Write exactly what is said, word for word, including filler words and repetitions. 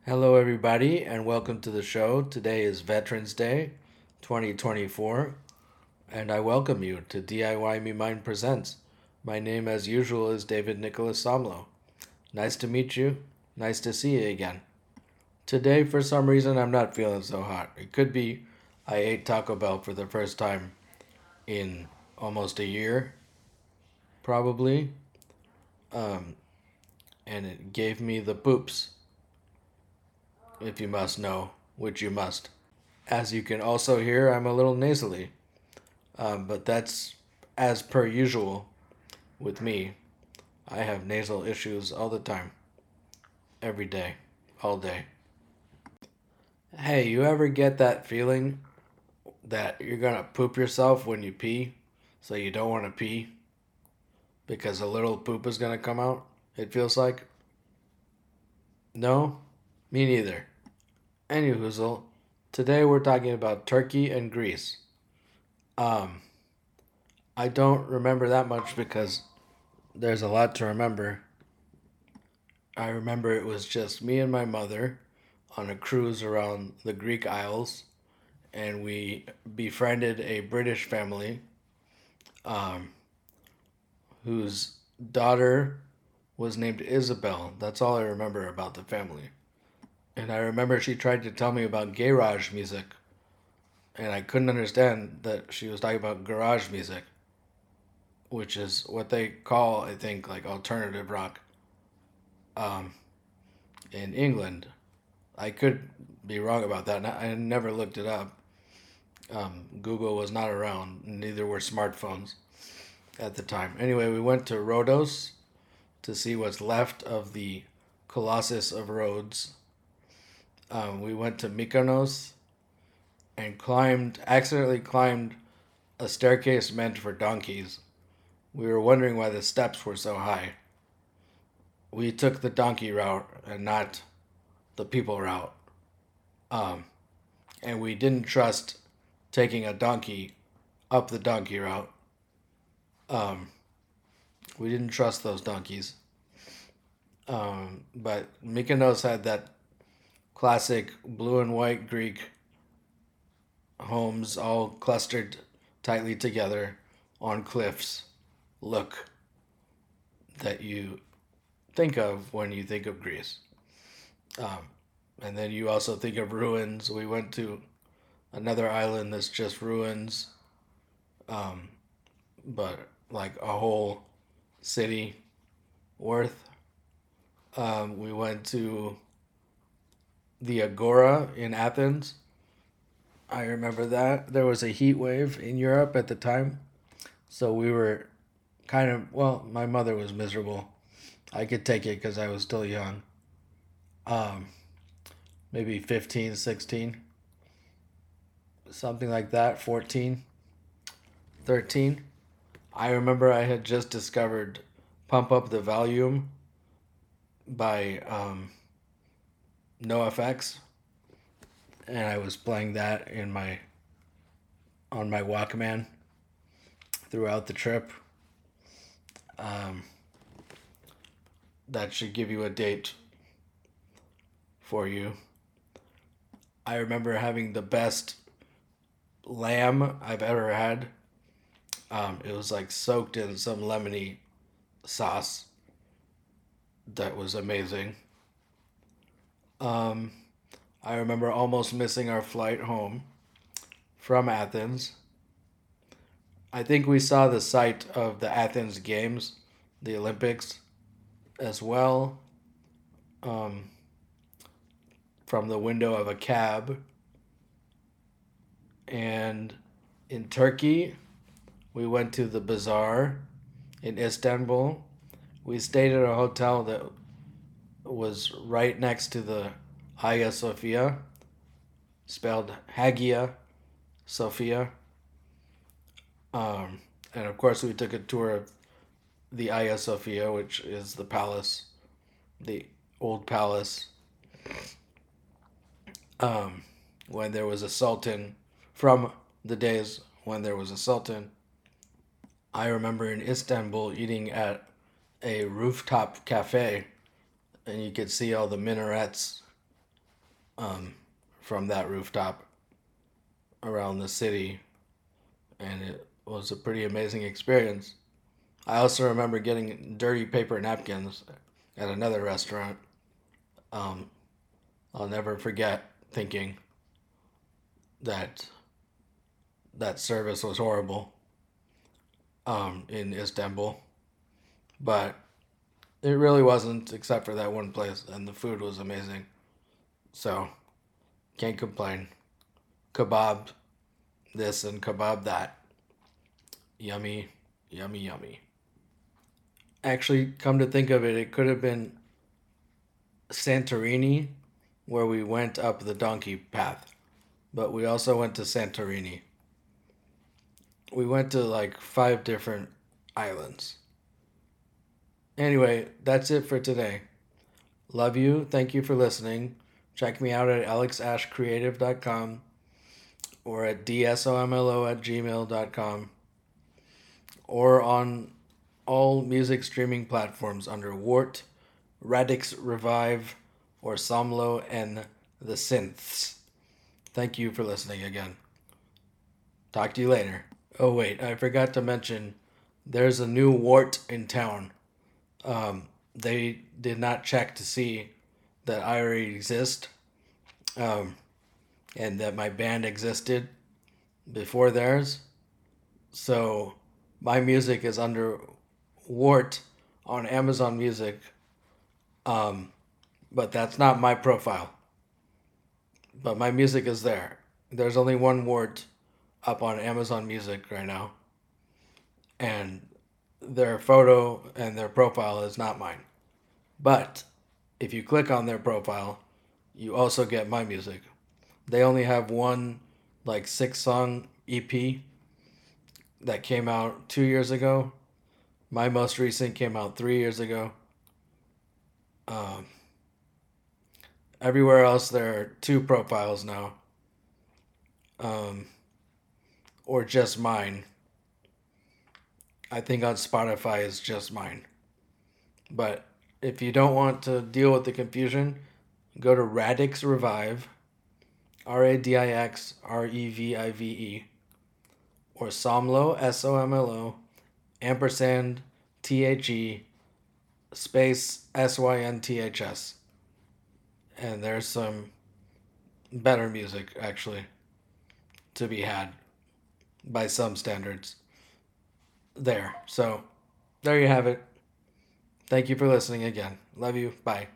Hello, everybody, and welcome to the show. Today is Veterans Day twenty twenty-four, and I welcome you to D I Y Me Mine Presents. My name, as usual, is David Nicholas Somlo. Nice to meet you. Nice to see you again. Today, for some reason, I'm not feeling so hot. It could be I ate Taco Bell for the first time in almost a year, probably, um, and it gave me the poops, if you must know, which you must. As you can also hear, I'm a little nasally. Um, but that's as per usual with me. I have nasal issues all the time, every day, all day. Hey, you ever get that feeling that you're gonna poop yourself when you pee, so you don't want to pee because a little poop is gonna come out? It feels like. No, me neither. Anywhoozle, today we're talking about Turkey and Greece. Um, I don't remember that much because there's a lot to remember. I remember it was just me and my mother on a cruise around the Greek Isles, and we befriended a British family um, whose daughter was named Isabel. That's all I remember about the family. And I remember she tried to tell me about garage music, and I couldn't understand that she was talking about garage music, which is what they call, I think, like alternative rock um, in England. I could be wrong about that. I never looked it up. Um, Google was not around, neither were smartphones at the time. Anyway, we went to Rhodos to see what's left of the Colossus of Rhodes. Um, we went to Mykonos and climbed, accidentally climbed a staircase meant for donkeys. We were wondering why the steps were so high. We took the donkey route and not the people route. Um, and we didn't trust taking a donkey up the donkey route. Um, we didn't trust those donkeys. Um, but Mykonos had that classic blue and white Greek homes all clustered tightly together on cliffs look that you think of when you think of Greece. Um, and then you also think of ruins. We went to another island that's just ruins, um, but like a whole city worth. Um, we went to the Agora in Athens. I remember that. There was a heat wave in Europe at the time. So we were kind of, well, my mother was miserable. I could take it because I was still young. Um, Maybe fifteen, sixteen, something like that, fourteen, thirteen. I remember I had just discovered Pump Up the Volume by um, NoFX, and I was playing that in my on my Walkman throughout the trip. Um, that should give you a date for you. I remember having the best lamb I've ever had. Um, it was like soaked in some lemony sauce that was amazing. Um, I remember almost missing our flight home from Athens. I think we saw the site of the Athens Games, the Olympics, as well, um, from the window of a cab. And in Turkey, we went to the bazaar in Istanbul. We stayed at a hotel that was right next to the Hagia Sophia, spelled Hagia Sophia. Um, and of course, we took a tour of the Hagia Sophia, which is the palace, the old palace, um, when there was a sultan, from the days when there was a sultan. I remember in Istanbul eating at a rooftop cafe, and you could see all the minarets um, from that rooftop around the city, and it was a pretty amazing experience. I also remember getting dirty paper napkins at another restaurant. Um, I'll never forget thinking that that service was horrible um, in Istanbul, but it really wasn't, except for that one place, and the food was amazing. So can't complain. Kebab this and kebab that. Yummy, yummy, yummy. Actually, come to think of it, it could have been Santorini, where we went up the donkey path, but we also went to Santorini. We went to like five different islands. Anyway, that's it for today. Love you. Thank you for listening. Check me out at alex ash creative dot com or at dsomlo at gmail dot com or on all music streaming platforms under Wart, Radix Revive, or Somlo and the Synths. Thank you for listening again. Talk to you later. Oh, wait, I forgot to mention there's a new Wart in town. Um, they did not check to see that I already exist um, and that my band existed before theirs. So my music is under Wart on Amazon Music, um, but that's not my profile. But my music is there. There's only one Wart up on Amazon Music right now, and their photo and their profile is not mine. But if you click on their profile, you also get my music. They only have one like six song E P that came out two years ago. My most recent came out three years ago. Um, everywhere else, there are two profiles now, um, or just mine. I think on Spotify is just mine. But if you don't want to deal with the confusion, go to Radix Revive, R A D I X R E V I V E, or Somlo, S O M L O, ampersand T H E, space S Y N T H S. And there's some better music, actually, to be had by some standards there. So, there you have it. Thank you for listening again. Love you. Bye.